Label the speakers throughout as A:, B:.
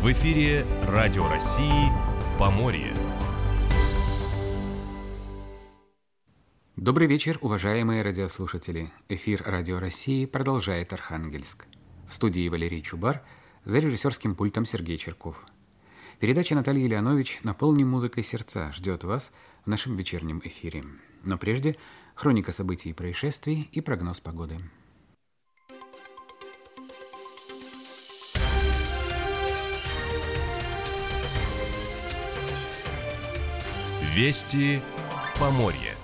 A: В эфире Радио России «Поморье».
B: Добрый вечер, уважаемые радиослушатели. Эфир Радио России продолжает Архангельск. В студии Валерий Чубар, за режиссерским пультом Сергей Черков. Передача Натальи Леонович «Наполни музыкой сердца» ждет вас в нашем вечернем эфире. Но прежде хроника событий и происшествий и прогноз погоды.
A: Вести Поморья.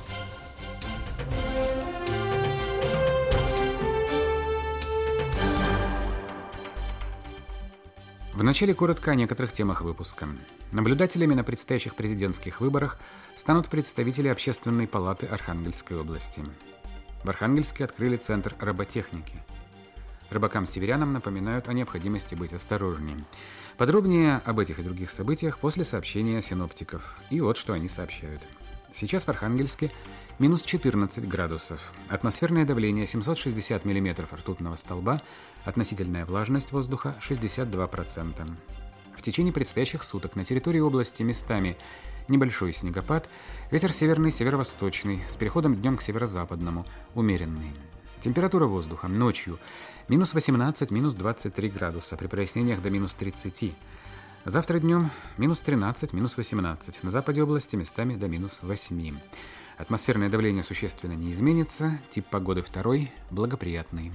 B: Вначале коротко о некоторых темах выпуска. Наблюдателями на предстоящих президентских выборах станут представители Общественной палаты Архангельской области. В Архангельске открыли центр роботехники. Рыбакам-северянам напоминают о необходимости быть осторожнее. Подробнее об этих и других событиях после сообщения синоптиков. И вот что они сообщают. Сейчас в Архангельске минус 14 градусов. Атмосферное давление 760 миллиметров ртутного столба. Относительная влажность воздуха 62%. В течение предстоящих суток на территории области местами небольшой снегопад, ветер северный, северо-восточный, с переходом днем к северо-западному, умеренный. Температура воздуха ночью минус 18, минус 23 градуса, при прояснениях до минус 30. Завтра днем минус 13, минус 18, на западе области местами до минус 8. Атмосферное давление существенно не изменится, тип погоды второй, благоприятный.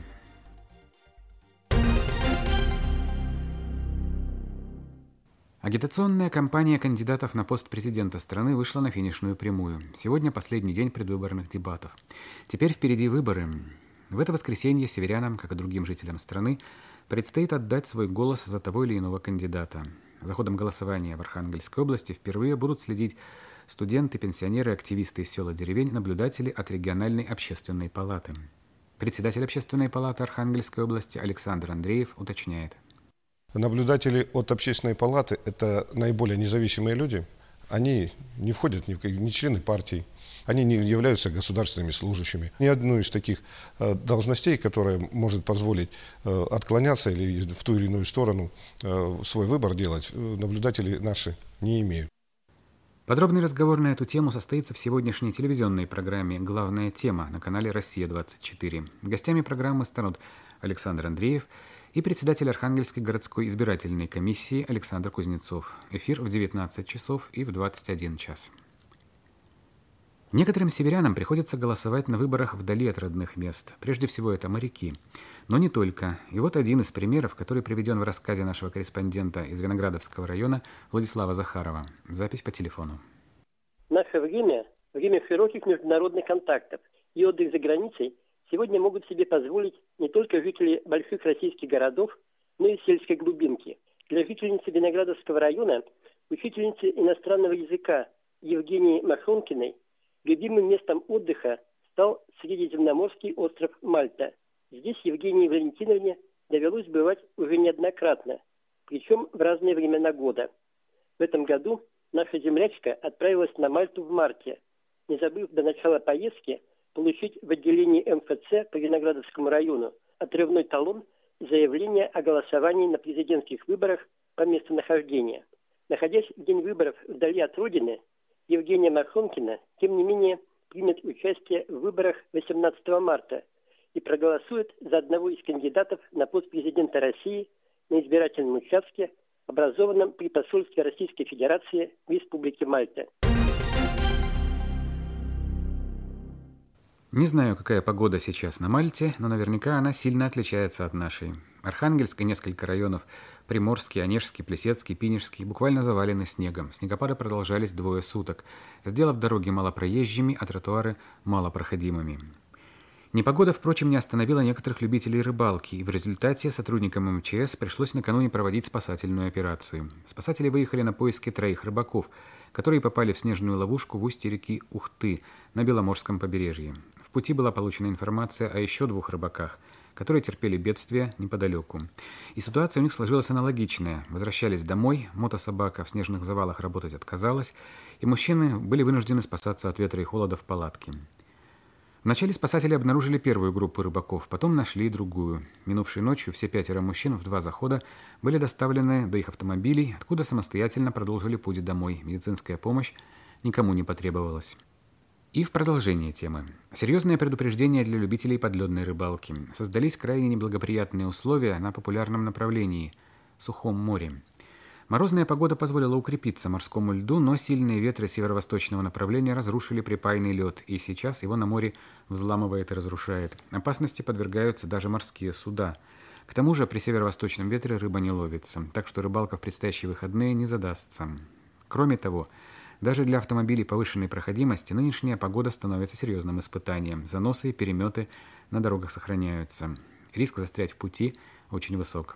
B: Агитационная кампания кандидатов на пост президента страны вышла на финишную прямую. Сегодня последний день предвыборных дебатов. Теперь впереди выборы. В это воскресенье северянам, как и другим жителям страны, предстоит отдать свой голос за того или иного кандидата. За ходом голосования в Архангельской области впервые будут следить студенты, пенсионеры, активисты из сел и деревень, наблюдатели от региональной общественной палаты. Председатель общественной палаты Архангельской области Александр Андреев уточняет.
C: Наблюдатели от общественной палаты – это наиболее независимые люди. Они не входят ни члены партий, они не являются государственными служащими. Ни одну из таких должностей, которая может позволить отклоняться или в ту или иную сторону свой выбор делать, наблюдатели наши не имеют.
B: Подробный разговор на эту тему состоится в сегодняшней телевизионной программе «Главная тема» на канале «Россия-24». Гостями программы станут Александр Андреев и председатель Архангельской городской избирательной комиссии Александр Кузнецов. Эфир в 19 часов и в 21 час. Некоторым северянам приходится голосовать на выборах вдали от родных мест. Прежде всего, это моряки. Но не только. И вот один из примеров, который приведен в рассказе нашего корреспондента из Виноградовского района Владислава Захарова. Запись по телефону.
D: Наше время – время широких международных контактов. И отдых за границей сегодня могут себе позволить не только жители больших российских городов, но и сельской глубинки. Для жительницы Виноградовского района, учительницы иностранного языка Евгении Машонкиной, любимым местом отдыха стал средиземноморский остров Мальта. Здесь Евгении Валентиновне довелось бывать уже неоднократно, причем в разные времена года. В этом году наша землячка отправилась на Мальту в марте, не забыв до начала поездки получить в отделении МФЦ по Виноградовскому району отрывной талон заявления о голосовании на президентских выборах по местонахождению. Находясь в день выборов вдали от родины, Евгения Машонкина, тем не менее, примет участие в выборах 18 марта и проголосует за одного из кандидатов на пост президента России на избирательном участке, образованном при посольстве Российской Федерации в Республике Мальта.
B: Не знаю, какая погода сейчас на Мальте, но наверняка она сильно отличается от нашей. Архангельск и несколько районов – Приморский, Онежский, Плесецкий, Пинежский – буквально завалены снегом. Снегопады продолжались 2 суток, сделав дороги малопроезжими, а тротуары малопроходимыми. Непогода, впрочем, не остановила некоторых любителей рыбалки, и в результате сотрудникам МЧС пришлось накануне проводить спасательную операцию. Спасатели выехали на поиски 3 рыбаков, которые попали в снежную ловушку в устье реки Ухты на Беломорском побережье. В пути была получена информация о еще 2 рыбаках, которые терпели бедствие неподалеку. И ситуация у них сложилась аналогичная. Возвращались домой, мотособака в снежных завалах работать отказалась, и мужчины были вынуждены спасаться от ветра и холода в палатке. Вначале спасатели обнаружили первую группу рыбаков, потом нашли другую. Минувшей ночью все 5 мужчин в 2 захода были доставлены до их автомобилей, откуда самостоятельно продолжили путь домой. Медицинская помощь никому не потребовалась. И в продолжение темы. Серьезное предупреждение для любителей подледной рыбалки. Создались крайне неблагоприятные условия на популярном направлении – Сухом море. Морозная погода позволила укрепиться морскому льду, но сильные ветры северо-восточного направления разрушили припайный лед, и сейчас его на море взламывает и разрушает. Опасности подвергаются даже морские суда. К тому же при северо-восточном ветре рыба не ловится, так что рыбалка в предстоящие выходные не задастся. Кроме того, даже для автомобилей повышенной проходимости нынешняя погода становится серьезным испытанием. Заносы и переметы на дорогах сохраняются. Риск застрять в пути очень высок.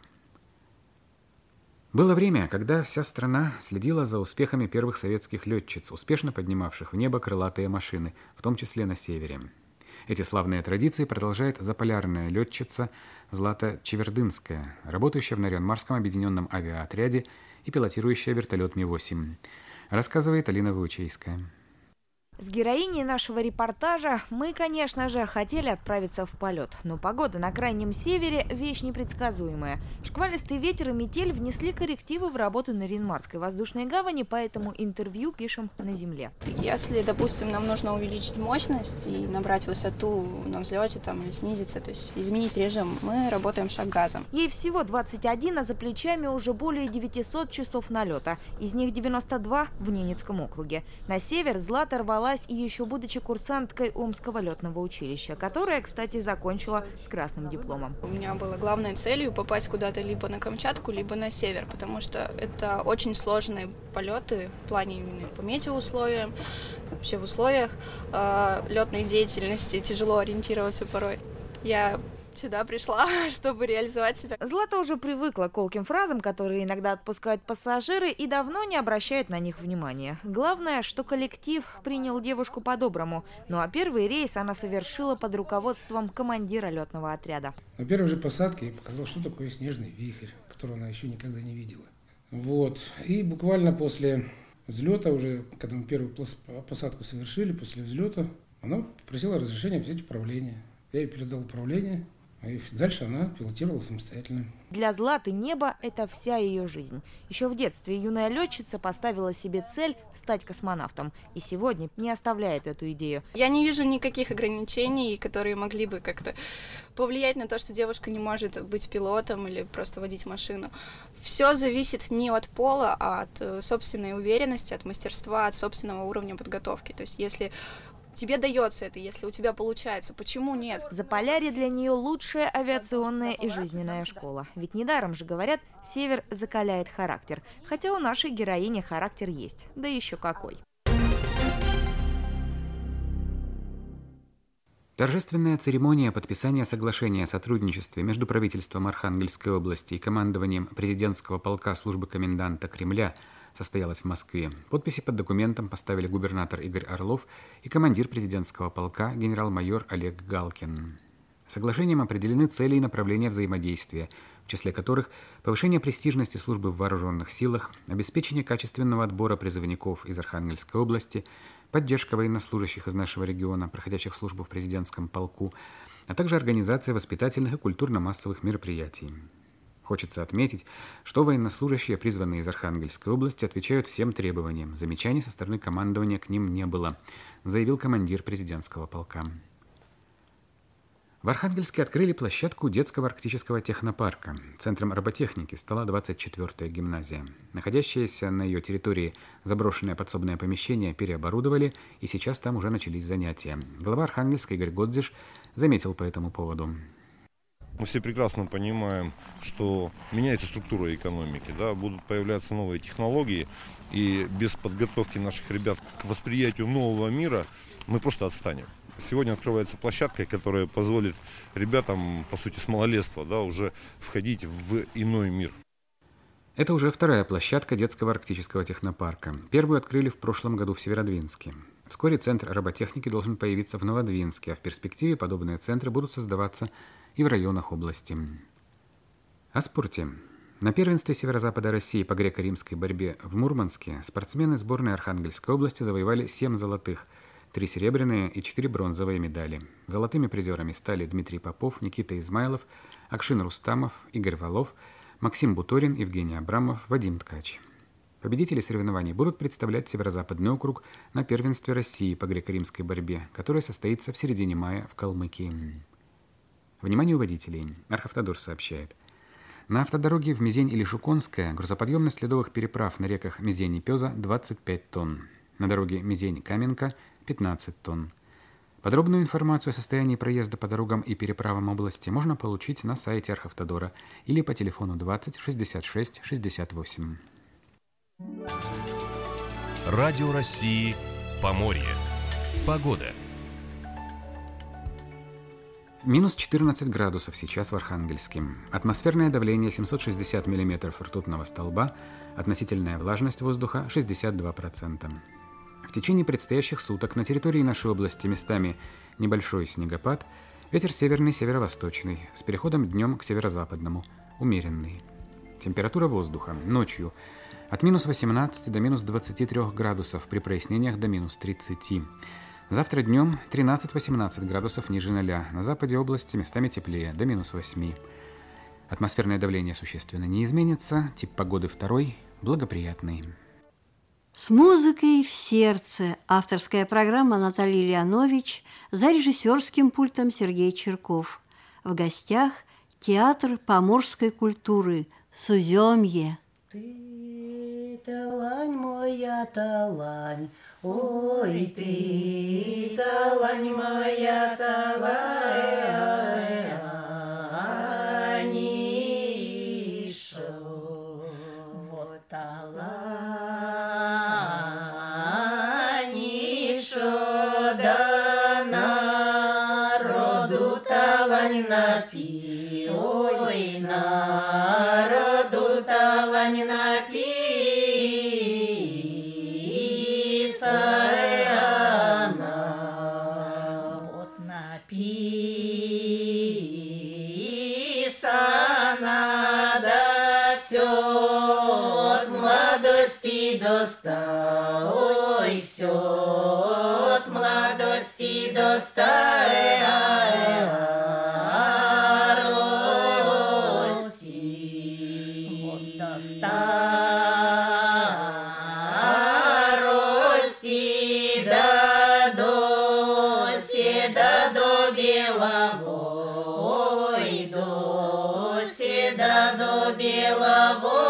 B: Было время, когда вся страна следила за успехами первых советских летчиц, успешно поднимавших в небо крылатые машины, в том числе на севере. Эти славные традиции продолжает заполярная летчица Злата Чевердынская, работающая в Нарьян-Марском объединенном авиаотряде и пилотирующая вертолет Ми-8. Рассказывает Алина Ваучейская.
E: С героиней нашего репортажа мы, конечно же, хотели отправиться в полет, но погода на крайнем севере – вещь непредсказуемая. Шквалистый ветер и метель внесли коррективы в работу Нарьян-Марской воздушной гавани, поэтому интервью пишем на земле.
F: Если, допустим, нам нужно увеличить мощность и набрать высоту на взлете там, или снизиться, то есть изменить режим, мы работаем шаг-газом.
E: Ей всего 21, а за плечами уже более 900 часов налета. Из них 92 в Ненецком округе. На север Злата рвала и еще будучи курсанткой Омского летного училища, которое, кстати, закончила с красным дипломом.
F: У меня была главной целью попасть куда-то либо на Камчатку, либо на север, потому что это очень сложные полеты в плане именно по метеоусловиям, вообще в условиях летной деятельности тяжело ориентироваться порой. Я сюда пришла, чтобы реализовать себя.
E: Злата уже привыкла к колким фразам, которые иногда отпускают пассажиры, и давно не обращает на них внимания. Главное, что коллектив принял девушку по-доброму. Ну а первый рейс она совершила под руководством командира летного отряда.
G: На первой же посадке я показал, что такое снежный вихрь, которого она еще никогда не видела. И буквально после взлета, уже когда мы первую посадку совершили, после взлета, она попросила разрешения взять управление. Я ей передал управление. И дальше она пилотировала самостоятельно.
E: Для Златы небо – это вся ее жизнь. Еще в детстве юная летчица поставила себе цель стать космонавтом. И сегодня не оставляет эту идею.
F: Я не вижу никаких ограничений, которые могли бы как-то повлиять на то, что девушка не может быть пилотом или просто водить машину. Все зависит не от пола, а от собственной уверенности, от мастерства, от собственного уровня подготовки. То есть если тебе дается это, если у тебя получается, почему нет?
E: Заполярье для нее лучшая авиационная и жизненная школа. Ведь недаром же говорят, север закаляет характер. Хотя у нашей героини характер есть. Да еще какой.
B: Торжественная церемония подписания соглашения о сотрудничестве между правительством Архангельской области и командованием президентского полка службы коменданта Кремля состоялась в Москве. Подписи под документом поставили губернатор Игорь Орлов и командир президентского полка генерал-майор Олег Галкин. Соглашением определены цели и направления взаимодействия, в числе которых повышение престижности службы в вооруженных силах, обеспечение качественного отбора призывников из Архангельской области, поддержка военнослужащих из нашего региона, проходящих службу в президентском полку, а также организация воспитательных и культурно-массовых мероприятий. Хочется отметить, что военнослужащие, призванные из Архангельской области, отвечают всем требованиям. Замечаний со стороны командования к ним не было, заявил командир президентского полка. В Архангельске открыли площадку детского арктического технопарка. Центром роботехники стала 24-я гимназия. Находящееся на ее территории заброшенное подсобное помещение переоборудовали, и сейчас там уже начались занятия. Глава Архангельска Игорь Годзиш заметил по этому поводу.
H: Мы все прекрасно понимаем, что меняется структура экономики, да, будут появляться новые технологии, и без подготовки наших ребят к восприятию нового мира мы просто отстанем. Сегодня открывается площадка, которая позволит ребятам, по сути, с малолетства, да, уже входить в иной мир.
B: Это уже вторая площадка детского арктического технопарка. Первую открыли в прошлом году в Северодвинске. Вскоре центр роботехники должен появиться в Новодвинске, а в перспективе подобные центры будут создаваться и в районах области. О спорте. На первенстве Северо-Запада России по греко-римской борьбе в Мурманске спортсмены сборной Архангельской области завоевали 7 золотых, 3 серебряные и 4 бронзовые медали. Золотыми призерами стали Дмитрий Попов, Никита Измайлов, Акшин Рустамов, Игорь Валов, Максим Буторин, Евгений Абрамов, Вадим Ткач. Победители соревнований будут представлять Северо-Западный округ на первенстве России по греко-римской борьбе, которое состоится в середине мая в Калмыкии. Вниманию водителей. Архавтодор сообщает. На автодороге в Мизень или Жуконская грузоподъемность ледовых переправ на реках Мизень и Пёза 25 тонн. На дороге Мизень-Каменка 15 тонн. Подробную информацию о состоянии проезда по дорогам и переправам области можно получить на сайте Архавтодора или по телефону 20 66 68.
A: Радио России «Поморье». Погода.
B: Минус 14 градусов сейчас в Архангельске. Атмосферное давление 760 миллиметров ртутного столба, относительная влажность воздуха 62%. В течение предстоящих суток на территории нашей области местами небольшой снегопад, ветер северный, северо-восточный, с переходом днем к северо-западному, умеренный. Температура воздуха ночью от минус 18 до минус 23 градусов, при прояснениях до минус 30. Завтра днем 13-18 градусов ниже 0, на западе области местами теплее, до минус 8. Атмосферное давление существенно не изменится, тип погоды второй, благоприятный.
I: С музыкой в сердце. Авторская программа Натальи Леонович, за режиссерским пультом Сергей Черков. В гостях театр поморской культуры «Суземье».
J: Ты, талань моя, талань, ой, ты, талань моя, талань, шо, вот талань, шо, да народу талань напи, ой, народу талань напи. Ой, все от молодости до старости. Вот до старости, до седа до беловой, до седа до беловой.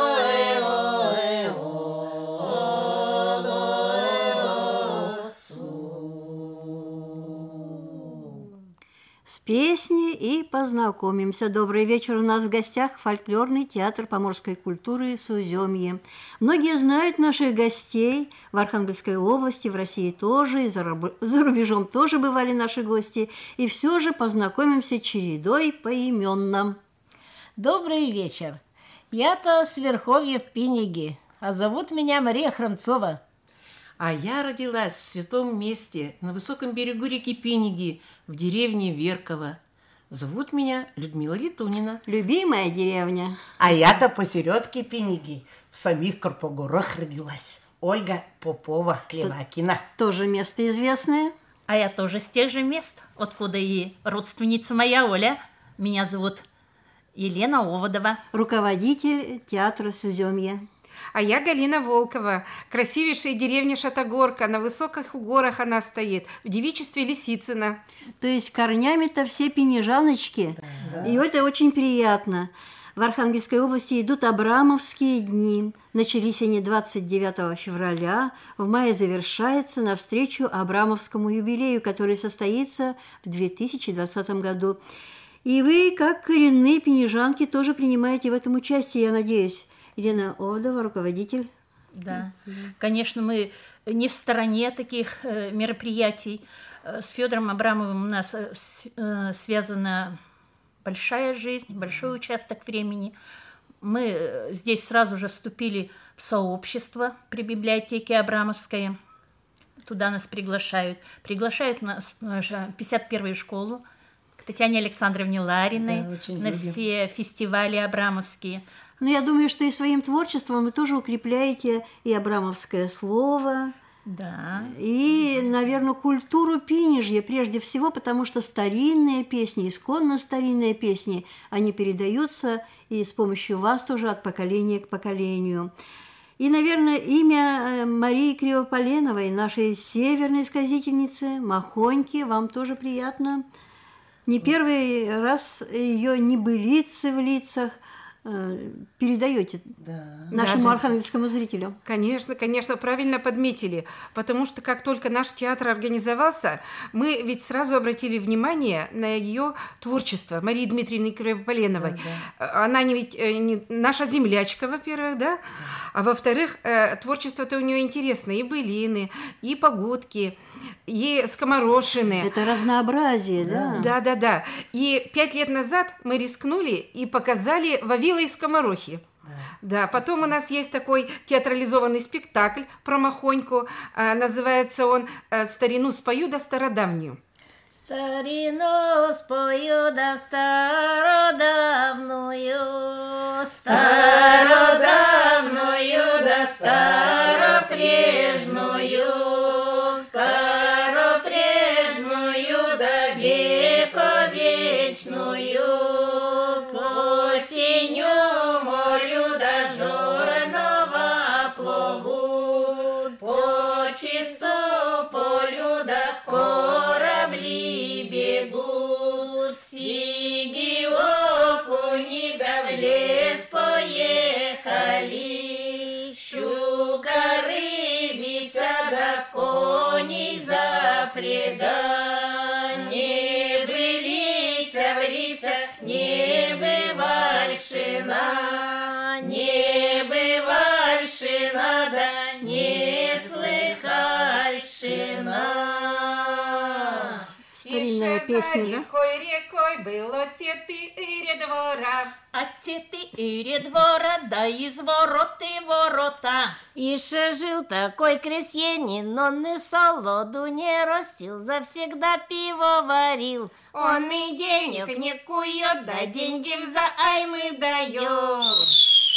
I: Песни и познакомимся. Добрый вечер. У нас в гостях фольклорный театр поморской культуры «Суземье». Многие знают наших гостей в Архангельской области, в России тоже, и за рубежом тоже бывали наши гости. И все же познакомимся чередой поименно.
K: Добрый вечер. Я-то с Верховья в Пиниги, а зовут меня Мария Хромцова.
J: А я родилась в святом месте, на высоком берегу реки Пиниги, в деревне Верково. Зовут меня Людмила Литунина.
I: Любимая деревня.
L: А я-то посередке Пиниги, в самих Карпогорах родилась. Ольга Попова-Клевакина.
I: Тоже место известное.
M: А я тоже с тех же мест, откуда и родственница моя Оля. Меня зовут Елена Оводова.
I: Руководитель театра «Суземье».
N: А я Галина Волкова, красивейшая деревня Шатогорка, на высоких горах она стоит, в девичестве Лисицына.
I: То есть корнями-то все пенежаночки, да. И это очень приятно. В Архангельской области идут Абрамовские дни. Начались они 29 февраля, в мае завершается навстречу Абрамовскому юбилею, который состоится в 2020 году. И вы, как коренные пенежанки, тоже принимаете в этом участие, я надеюсь. Елена Оводова, руководитель.
M: Да, конечно, мы не в стороне таких мероприятий. С Федором Абрамовым у нас связана большая жизнь, большой участок времени. Мы здесь сразу же вступили в сообщество при библиотеке Абрамовской. Туда нас приглашают. Приглашают нас в 51-ю школу к Татьяне Александровне Лариной, да, на все фестивали абрамовские.
I: Но я думаю, что и своим творчеством вы тоже укрепляете и абрамовское слово,
K: Да.
I: И, наверное, культуру Пинежья прежде всего, потому что старинные песни, исконно старинные песни, они передаются и с помощью вас тоже от поколения к поколению. И, наверное, имя Марии Кривополеновой, нашей северной сказительницы, Махоньки, вам тоже приятно. Не первый раз ее небылицы в лицах передаете нашему архангельскому зрителю.
N: Конечно, конечно, правильно подметили, потому что как только наш театр организовался, мы ведь сразу обратили внимание на ее творчество Марии Дмитриевны Кривополеновой. Она не наша землячка, во-первых, да? А во-вторых, творчество-то у нее интересное, и былины, и погодки, и скоморошины.
I: Это разнообразие, да?
N: Да. И 5 лет назад мы рискнули и показали «Вавила и скоморохи». Да, потом у нас есть такой театрализованный спектакль про Махоньку. Называется он «Старину спою да стародавнюю».
K: Старину спою да стародавную, стародавную да старопрежную, старопрежную да вековечную, по синему морю да жорного плывут, по чистому полю да корабли бегут, сиги окуни да в лес поехали, щука, рыбица да коней запрягай, не былица в лицах, не бывальщина, не бывальщина да не слыхальщина.
I: Старинная песня, да?
N: Рекой было четыре двора.
K: А четыре двора, да извороты ворота. Еще жил такой крестьянин, он и солоду не ростил, завсегда пиво варил. Он и денег не кует, да деньги взаймы дает.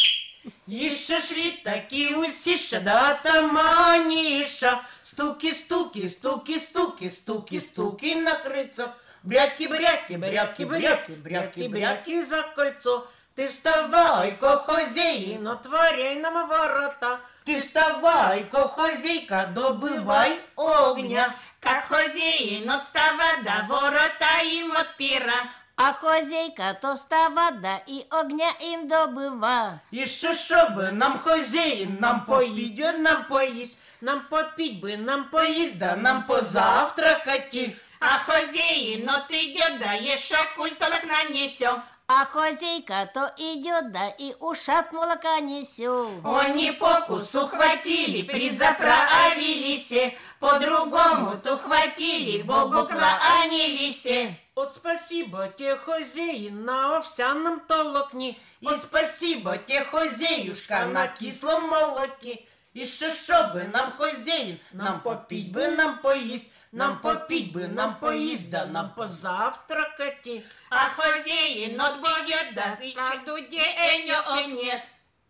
J: Еще шли такие усища, да таманиша, стуки, стуки, стуки, стуки, стуки, стуки на крыльцо, бряки, бряки, бряки, бряки, бряки, бряки за кольцо. Ты вставай, хозяин, отворяй нам ворота. Ты вставай, хозяйка, добывай огня.
K: Как хозяин отстава, да ворота им отпира, а хозяйка то встава, да и огня им добыва.
J: Еще чтобы нам хозяин, нам поить, нам поесть, нам попить бы, нам поесть, да нам позавтракать.
K: А хозяин идет, да еще культолок нанесем, а хозяйка то идет, да и ушат молока несет.
N: Они покусу хватили, призаправились, по-другому-то хватили, Богу кланялись.
J: Вот спасибо те, хозяин, на овсяном толокне, и спасибо те, хозяюшка, на кислом молоке. Еще чтобы нам хозяин, нам попить бы, нам поесть, нам попить бы, нам поесть, да нам позавтракать.
K: А хозяин отбожит за каждую денег нет.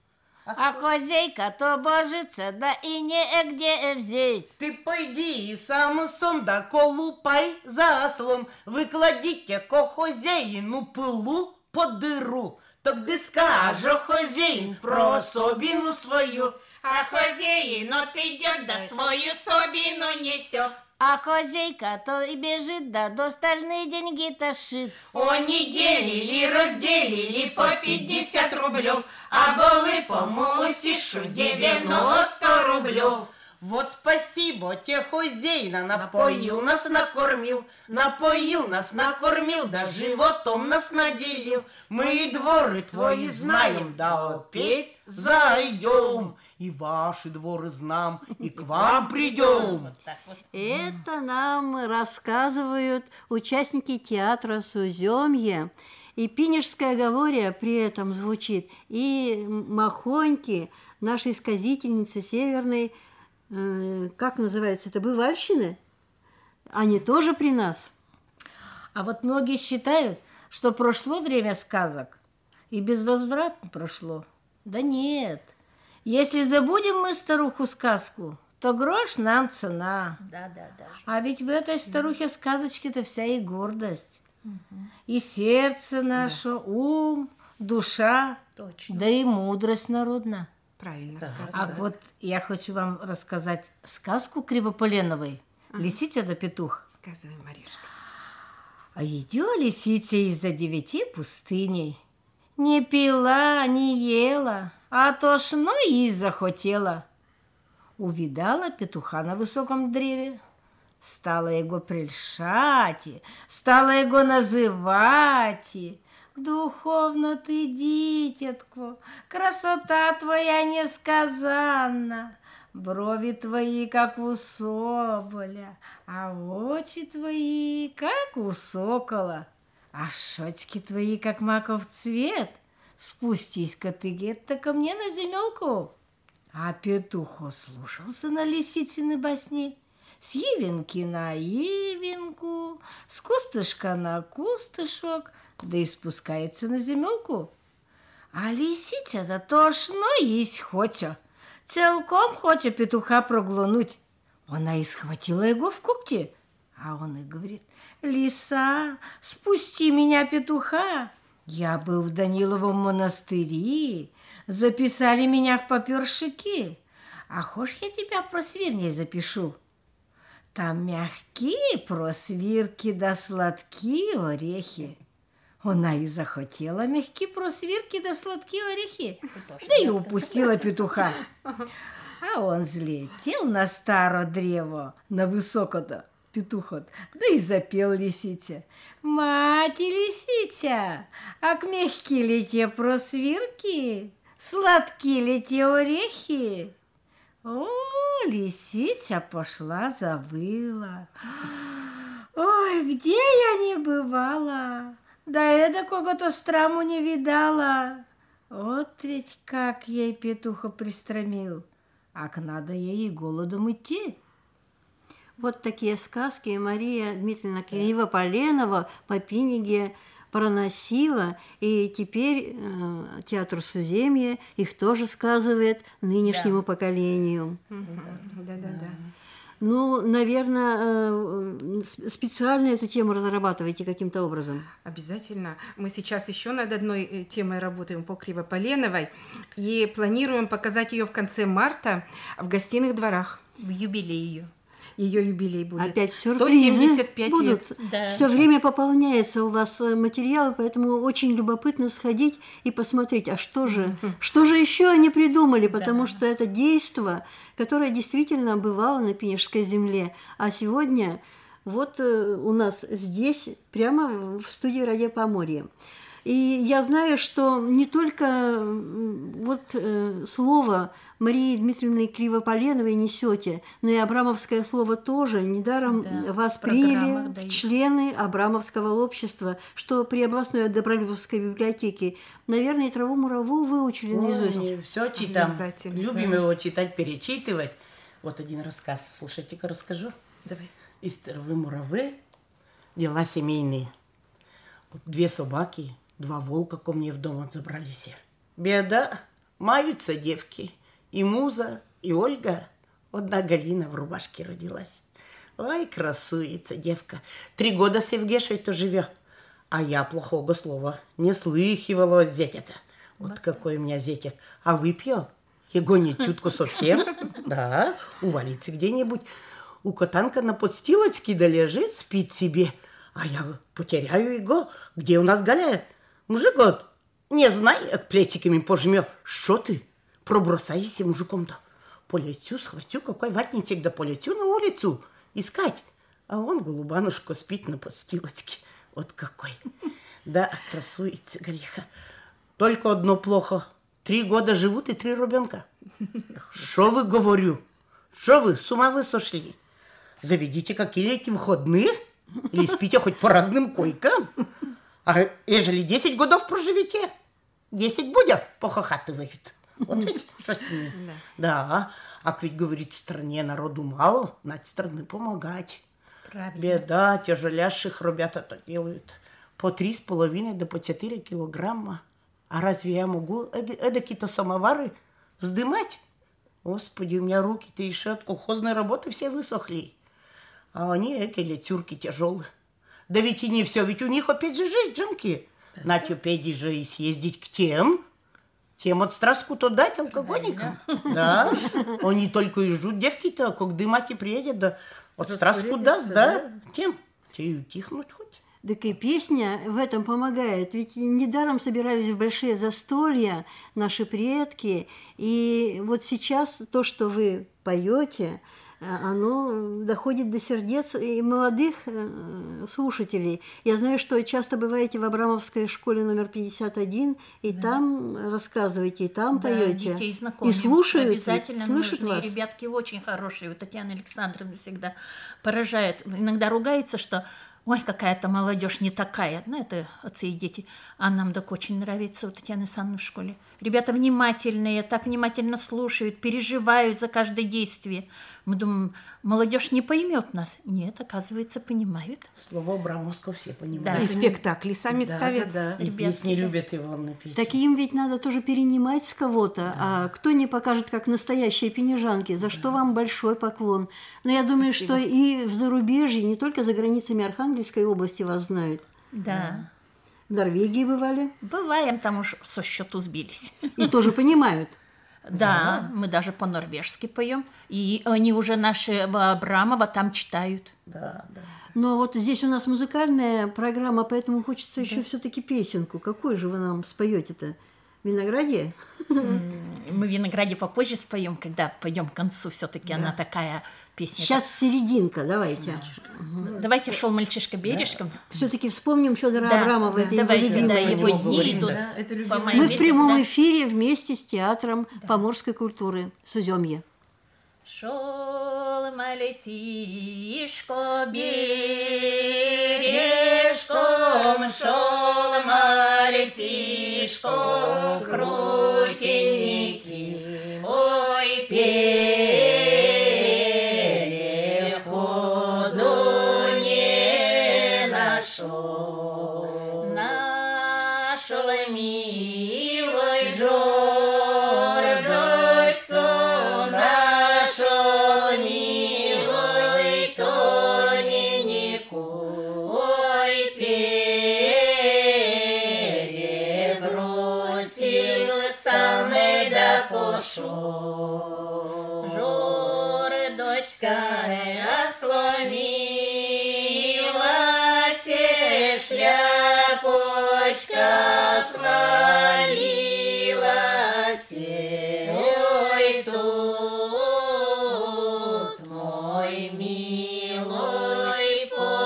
K: А хозяйка то божится, да и негде взять.
J: Ты пойди и сам сон, да колупай заслон, выкладите ко хозяину пылу по дыру. Тогда скажу хозяин про особину свою.
K: А хозяин идет, да свою собину несет. А хозяйка то и бежит, да до стальные деньги тащит.
N: Они делили, разделили по 50 рублев, а были по мусишу 90 рублев.
J: Вот спасибо те хозяина, напоил нас, накормил, напоил нас, накормил, да животом нас наделил. Мы и дворы твои знаем, да опять зайдем, и ваши дворы знаем, и к вам придем.
I: Это нам рассказывают участники театра «Суземье». И пинежская говоря при этом звучит, и Махоньки, нашей сказительницы северной, как называется это, бывальщины? Они тоже при нас.
K: А вот многие считают, что прошло время сказок, и безвозвратно прошло. Да нет. Если забудем мы старуху сказку, то грош нам цена.
M: Да.
K: А ведь в этой старухе сказочки-то вся и гордость. И сердце наше, ум, душа,
M: Точно.
K: да и мудрость народна.
N: Правильно сказано.
K: А вот я хочу вам рассказать сказку Кривополеновой. Лисиця да петух.
N: Сказывай, Маришка.
K: А идет лисиця из-за 9 пустыней. Не пила, не ела, а тошно їсть захотела. Увидала петуха на высоком древе, стала его прельшать, стала его называть. Духовно ты, дитятко, красота твоя несказанна, брови твои, как у соболя, а очи твои, как у сокола, а щечки твои, как маков цвет. Спустись-ка ты, где-то ко мне на земелку. А петух ослушался на лисицыны басни, с ивенки на ивенку, с кустышка на кустышок, да и спускается на земелку. А лисиця-то тошно есть хоча, целком хоча петуха проглотнуть. Она и схватила его в когти, а он и говорит: «Лиса, спусти меня, петуха. Я был в Даниловом монастыре, записали меня в папёршики. А хошь я тебя просвирней запишу? Там мягкие просвирки да сладкие орехи». Она и захотела мягкие просвирки да сладкие орехи, да и упустила петуха. А он взлетел на старое древо, на высокое петухот, да и запел лисиця: «Мать лисиця, ак мягкие ли те просвирки, сладкие ли те орехи?» О, лисиця пошла, завыла: «Ой, где я не бывала, да эдакого-то страму не видала. Вот ведь как ей петуха пристромил, ак надо ей и голодом идти».
I: Вот такие сказки Мария Дмитриевна Кривополенова по Пиниге проносила, и теперь театр Суземья их тоже сказывает нынешнему поколению.
N: Да.
I: Ну, наверное, специально эту тему разрабатываете каким-то образом.
N: Обязательно. Мы сейчас еще над одной темой работаем по Кривополеновой и планируем показать ее в конце марта в гостиных дворах.
M: В юбилей ее.
N: Ее юбилей будет.
I: Опять сюрпризы
N: 175
I: будут.
N: лет.
M: Да.
I: Все время пополняется у вас материалы, поэтому очень любопытно сходить и посмотреть, а что же еще они придумали, потому что это действо, которое действительно бывало на Пинежской земле, а сегодня вот у нас здесь, прямо в студии «Радио Поморье». И я знаю, что не только слово Марии Дмитриевны Кривополеновой несете, но и абрамовское слово тоже. Недаром вас приняли в члены Абрамовского общества, что при областной Добролюбовской библиотеке, наверное, и «Траву-мураву» выучили наизусть.
L: Все читаем. Любим его читать, перечитывать. Вот один рассказ. Слушайте-ка, расскажу.
N: Давай.
L: Из «Травы-муравы» дела семейные. Вот 2 собаки, 2 волка ко мне в дом забрались. Беда, маются девки. И Муза, и Ольга. Одна Галина в рубашке родилась. Ой, красуется девка. 3 года с Евгешей-то живет. А я плохого слова не слыхивала от зятя-то. Вот какой у меня зятя. А выпью, его не чутко совсем. Да, увалится где-нибудь. У котанка на подстилочке да лежит, спит себе. А я потеряю его. Где у нас Галя? Мужик вот, не знай, плетиками пожмет. Что ты? Пробросайся мужиком-то. Полетю, схватю, какой ватничек, да полетю на улицу искать. А он, голубанушка, спит на подстилочке. Вот какой. Да, красуется Галиха. Только одно плохо. 3 года живут и 3 ребенка. Что вы, говорю? Что вы, с ума вы сошли? Заведите какие-то выходные или спите хоть по разным койкам. А ежели 10 годов проживете, 10 будет, похохатывают. Вот ведь, что с ними. Да, а ведь, говорит, в стране народу мало, надо страны помогать.
M: Правильно.
L: Беда, тяжелящих ребята-то делают. По 3,5 до по 4 килограмма. А разве я могу эдакие-то самовары вздымать? Господи, у меня руки-то еще от колхозной работы все высохли. А они, эти тюрки тяжелые. Да ведь и не все, ведь у них опять же жизнь, Джанки. На тюпеди же и съездить к тем от страстку-то дать алкоголикам. Да. Они только и ждут девки-то, когда мать приедет, да от страстку даст, да, тем. Те и утихнуть хоть.
I: Так и песня в этом помогает. Ведь недаром собирались в большие застолья наши предки. И вот сейчас то, что вы поете, оно доходит до сердец и молодых слушателей. Я знаю, что часто бываете в Абрамовской школе номер 51, и там рассказываете, и там поете.
M: Детей знакомим.
I: И слушают,
M: обязательно
I: слышат
M: нужны.
I: вас.
M: Ребятки очень хорошие. Вот Татьяна Александровна всегда поражает. Иногда ругается, что ой, какая-то молодежь не такая. Ну, это отцы и дети. А нам так очень нравится у Татьяны Александровны в школе. Ребята внимательные, так внимательно слушают, переживают за каждое действие. Мы думаем, молодежь не поймет нас. Нет, оказывается, понимают.
L: Слово Абрамовского все понимают.
N: Да. И спектакли сами ставят.
L: Да. И песни любят его напеть.
I: Так им ведь надо тоже перенимать с кого-то. Да. А кто не покажет, как настоящие пенежанки? За что вам большой поклон. Но я думаю, спасибо. Что и в зарубежье, не только за границами Архангельской области вас знают.
M: Да.
I: В Норвегии бывали?
M: Бываем, там уж со счету сбились.
I: И тоже понимают?
M: Да, мы даже по-норвежски поем. И они уже наши Абрамова там читают.
L: Да.
I: Но вот здесь у нас музыкальная программа, поэтому хочется еще все-таки песенку. Какую же вы нам споете-то? «Винограде»?
M: Мы «Винограде» попозже споем, когда пойдем к концу. Все-таки она такая песня.
I: Сейчас серединка, давайте.
M: Давайте «Шел мальчишка бережком».
I: Да. Все-таки вспомним Федора Абрамова. Это
M: давайте, его дни идут.
I: Мы в прямом эфире вместе с театром поморской культуры «Суземье».
M: Шел мальчишка бережком, шел мальчишка крутенький, ой, переходу не нашел. Нашел милый жердочку, Жордочка ослонилась, шляпочка свалилась. Ой, тут мой милый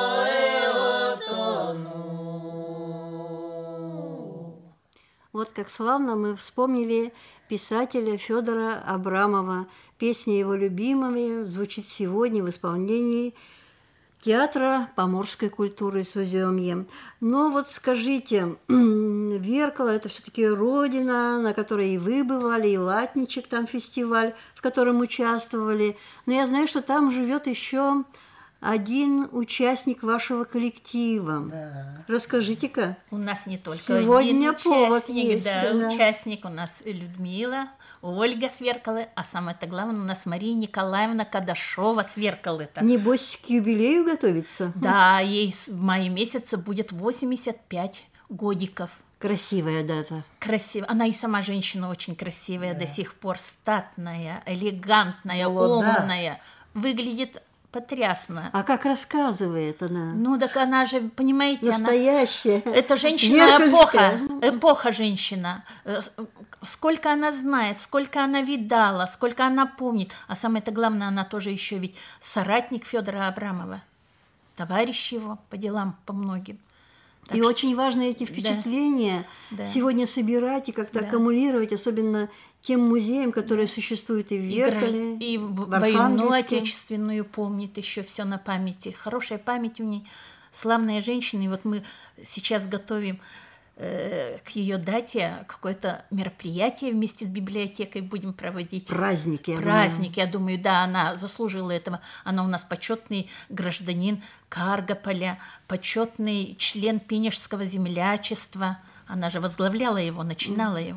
M: потонул.
I: Вот как славно мы вспомнили писателя Федора Абрамова. Песня его любимыми звучит сегодня в исполнении театра поморской культуры «Суземье». Но вот скажите, Веркало – это все-таки родина, на которой и вы бывали, и Латничек там фестиваль, в котором участвовали. Но я знаю, что там живет еще один участник вашего коллектива.
L: Да.
I: Расскажите-ка.
M: У нас не только
I: сегодня
M: один
I: повод
M: участник,
I: есть.
M: Да, участник у нас Людмила, Ольга Сверкалы, а самое-то главное у нас Мария Николаевна Кадашова Сверкалы-то.
I: Небось, к юбилею готовится?
M: Да, ей в мае месяце будет 85 годиков.
I: Красивая дата.
M: Красивая. Она и сама женщина очень красивая, до сих пор статная, элегантная, умная. Выглядит потрясно.
I: А как рассказывает она?
M: Ну, так она же, понимаете,
I: настоящая.
M: Это женщина эпоха женщина. Сколько она знает, сколько она видала, сколько она помнит. А самое-то главное, она тоже еще ведь соратник Федора Абрамова, товарищ его по делам, по многим.
I: Так и что... очень важно эти впечатления сегодня собирать и как-то аккумулировать, особенно тем музеям, которые существуют и в Веркале,
M: и в войну отечественную помнит, еще все на памяти. Хорошая память у нее, славная женщина. И вот мы сейчас готовим к ее дате какое-то мероприятие вместе с библиотекой будем проводить.
I: Праздники.
M: Я думаю, да, она заслужила этого. Она у нас почетный гражданин Каргополя, почетный член Пенежского землячества. Она же возглавляла его, начинала его.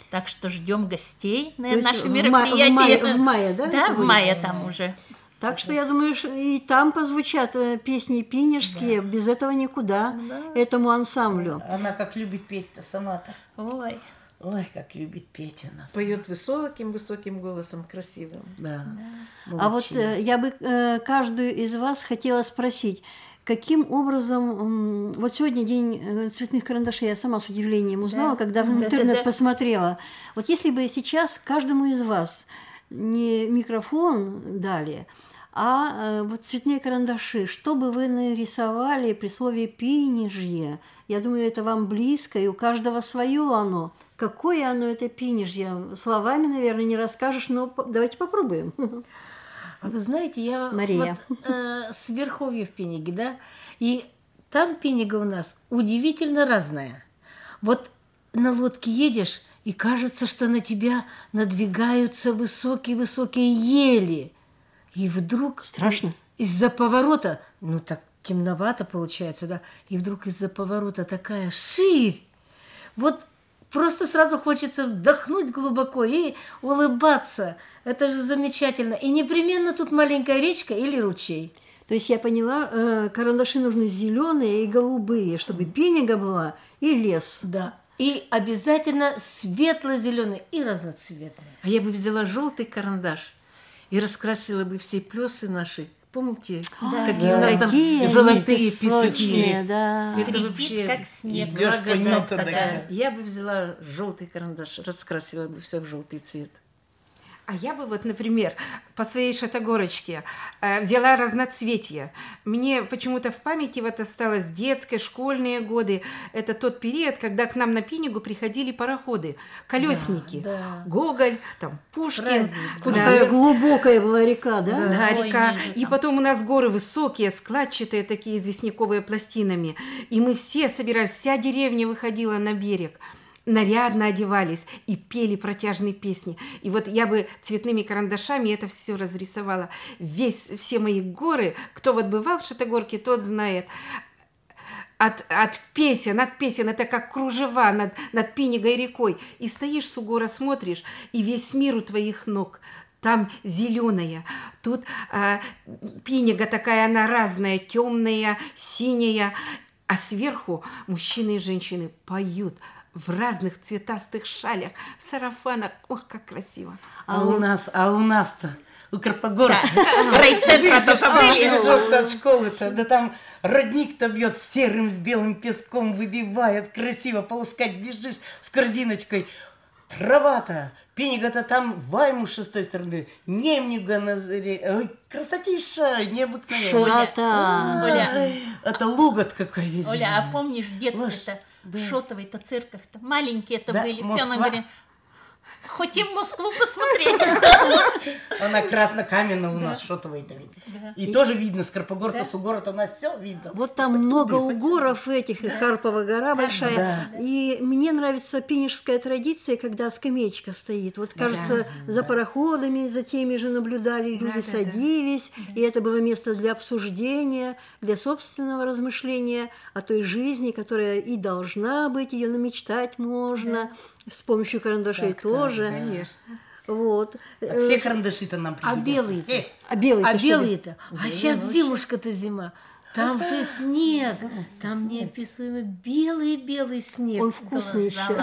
M: Так что ждем гостей на
I: То
M: наше
I: есть
M: мероприятие.
I: в мае, да?
M: Да, в мае там уже.
I: Так что я думаю, и там позвучат песни пинежские, без этого никуда, этому ансамблю.
L: Она как любит петь-то сама-то.
M: Ой.
L: Ой, как любит петь она.
O: Поет высоким голосом, красивым.
L: Да.
I: А вот я бы каждую из вас хотела спросить, каким образом... Вот сегодня день цветных карандашей, я сама с удивлением узнала, когда в интернет посмотрела. Вот если бы сейчас каждому из вас не микрофон дали, а вот цветные карандаши, что бы вы нарисовали при слове «пинежье»? Я думаю, это вам близко, и у каждого свое оно. Какое оно, это пинежье? Словами, наверное, не расскажешь, но давайте попробуем.
K: А вы знаете, я
I: Мария.
K: Вот, с Верховья в Пинеге, да, и там Пинега у нас удивительно разная. Вот на лодке едешь, и кажется, что на тебя надвигаются высокие-высокие ели. И вдруг...
I: Страшно.
K: Из-за поворота, ну так темновато получается, да, и вдруг из-за поворота такая ширь. Вот просто сразу хочется вдохнуть глубоко и улыбаться. Это же замечательно. И непременно тут маленькая речка или ручей.
I: То есть я поняла, карандаши нужны зеленые и голубые, чтобы пинега была и лес.
K: Да. И обязательно светло-зеленый и разноцветный.
O: А я бы взяла желтый карандаш и раскрасила бы все плесы наши. Помните, какие у нас там золотые песочные?
I: Да.
O: Это вообще
K: как снег.
O: благодать такая. Я бы взяла желтый карандаш, раскрасила бы все в желтый цвет.
N: А я бы вот, например, по своей шатогорочке взяла разноцветие. Мне почему-то в памяти вот осталось детские, школьные годы. Это тот период, когда к нам на Пинегу приходили пароходы, колесники.
K: Да.
N: Гоголь, там, Пушкин.
I: Какая глубокая была река, да?
N: Да, река. И потом у нас горы высокие, складчатые такие, известняковые пластинами. И мы все собирались, вся деревня выходила на берег. Нарядно одевались и пели протяжные песни. И вот я бы цветными карандашами это все разрисовала. Все мои горы, кто вот бывал в Шатогорке, тот знает. От песен, это как кружева над Пинегой рекой. И стоишь с угора, смотришь, и весь мир у твоих ног. Там зеленая, тут Пинега такая, она разная, темная, синяя. А сверху мужчины и женщины поют в разных цветастых шалях, в сарафанах. Ох, как красиво.
L: А у нас-то, у Карпогора,
K: райцентра
L: от школы-то, да там родник-то бьет серым с белым песком, выбивает, красиво полоскать бежишь с корзиночкой. Трава-то, Пинега-то там Ваймуша с той стороны, Немнюга на заре. Ой, красотища, необыкновенная.
I: Шота.
L: Это лугот какой весь.
K: Оля, а помнишь, в детстве-то Шотовой-то церковь-то маленькие-то были. Все она говорит, хотим Москву посмотреть.
L: Она краснокаменная у нас, Шотовой-то видно. И тоже видно, с Карпогор-то, с угора-то у нас все видно.
I: Вот там много угоров этих, Карпова гора большая. И мне нравится пинежская традиция, когда скамеечка стоит. Вот, кажется, за пароходами, за теми же наблюдали, люди садились, и это было место для обсуждения, для собственного размышления о той жизни, которая и должна быть, ее намечтать можно, с помощью карандашей тоже.
N: Конечно.
I: Вот.
L: Так все карандаши-то нам пригодятся.
K: А белые-то? А сейчас зимушка-то зима. Там же снег. Там неописуемо белый снег.
I: Он вкусный еще.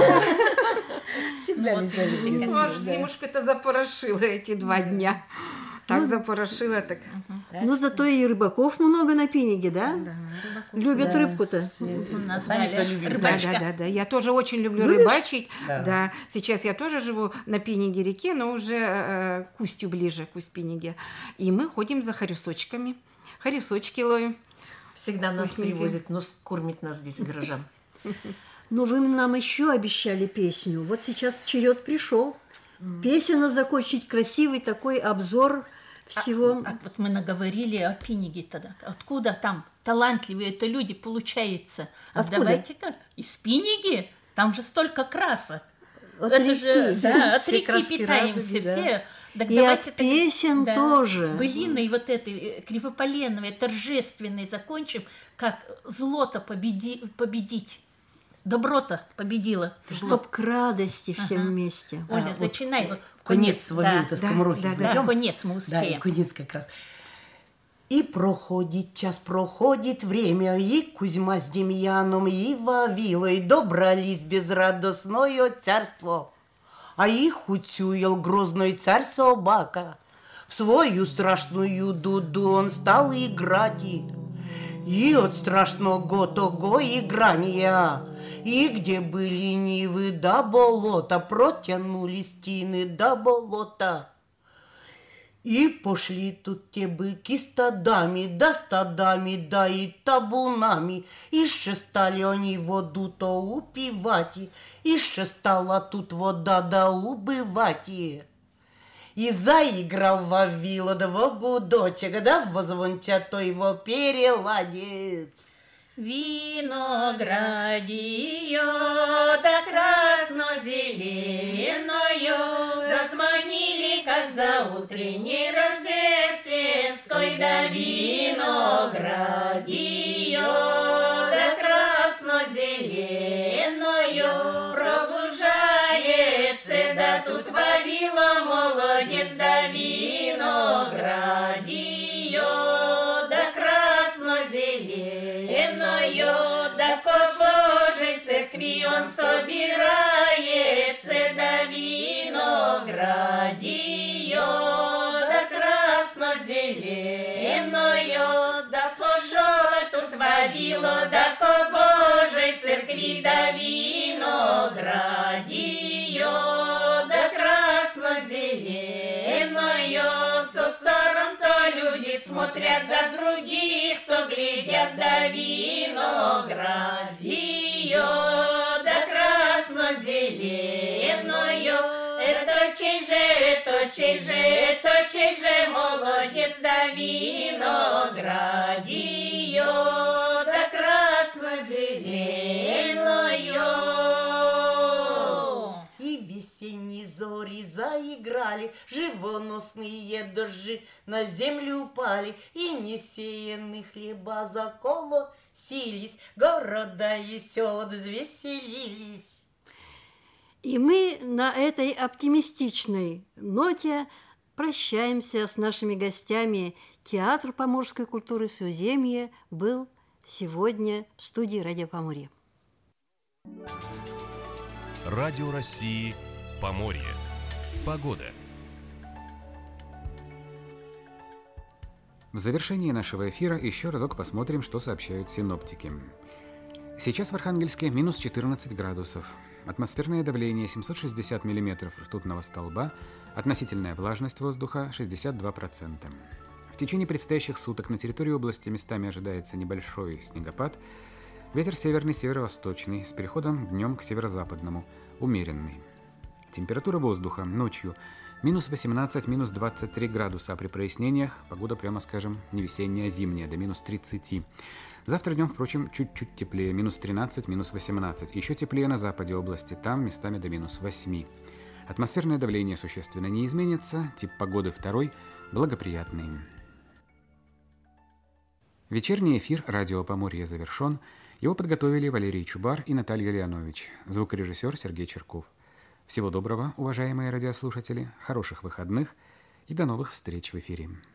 K: Всегда
N: Может, зимушка-то запорошила эти 2 дня. Так запорошила, так.
I: Ну, зато и рыбаков много на Пинеге, да? Любят рыбку-то.
L: Сами-то любят.
N: Да. Я тоже очень люблю рыбачить. Да. Сейчас я тоже живу на Пинеге реке, но уже к устью ближе, к Усть-Пинеге. И мы ходим за хорюсочками. Хорюсочки ловим.
O: Всегда нас привозят, но кормит нас здесь горожан.
I: Но вы нам еще обещали песню. Вот сейчас черед пришел. Песенку закончить, красивый такой обзор всего.
K: Вот мы наговорили о Пинеге тогда. Откуда там талантливые это люди, получается? Давайте-ка из Пинеги. Там же столько красок.
I: От
K: это
I: реки.
K: Же, да, от реки
O: краски
K: питаемся
O: радуги,
K: все. Так
I: и от песен тоже.
K: Былиной вот этой кривополеновой, торжественной закончим, как зло-то победить.
M: доброта победила.
I: Чтоб к радости всем вместе.
M: Оля, начинай. Вот
L: конец вавилы-то скоморохи.
M: Да, конец мы успеем.
L: Да, и конец как раз. И проходит час, проходит время, и Кузьма с Демьяном, и Вавилой добрались безрадостное царство. А их учуял грозный царь собака. В свою страшную дуду он стал играть. И от страшного того играния, и где были нивы до болота, протянули стены до болота. И пошли тут те быки стадами, да и табунами. И ще стали они воду то упивать, и ще стала тут вода да убывать. И заиграл Вавила два гудочек, да возвончато его переладец.
K: Виноградиё, да красно-зеленою, зазвонили, как за утренней рождественской, да виноградиё, да красно-зеленою, пробужается, да тут Вавила молодец, да виноградиё, да красно-зеленою, да ко Божей церкви он собирается, да виноградиё, да красно-зеленою, да фошо тут Вавило, да ко Божей церкви, да виноградиё, да красно-зеленою, со сторон-то люди смотрят, да с других то глядят, да виноградиё, да красно-зеленою. Это чей же молодец, да виноградиё, да красно-зеленою.
L: И весенние зори заиграли, живоносные дожди на землю упали, и несеянные хлеба заколосились, города и села взвеселились.
I: И мы на этой оптимистичной ноте прощаемся с нашими гостями. Театр поморской культуры «Суземье» был сегодня в студии «Радио Поморье».
A: Радио России «Поморье». Погода.
B: В завершении нашего эфира еще разок посмотрим, что сообщают синоптики. Сейчас в Архангельске минус 14 градусов. Атмосферное давление 760 миллиметров ртутного столба, относительная влажность воздуха 62%. В течение предстоящих суток на территории области местами ожидается небольшой снегопад. Ветер северный, северо-восточный, с переходом днем к северо-западному, умеренный. Температура воздуха ночью минус 18, минус 23 градуса, а при прояснениях погода, прямо скажем, не весенняя, а зимняя, до минус 30. Завтра днем, впрочем, чуть-чуть теплее, минус 13, минус 18. Еще теплее на западе области, там местами до минус 8. Атмосферное давление существенно не изменится, тип погоды второй, благоприятный. Вечерний эфир «Радио Поморье» завершен. Его подготовили Валерий Чубар и Наталья Леонович, звукорежиссер Сергей Черков. Всего доброго, уважаемые радиослушатели, хороших выходных и до новых встреч в эфире.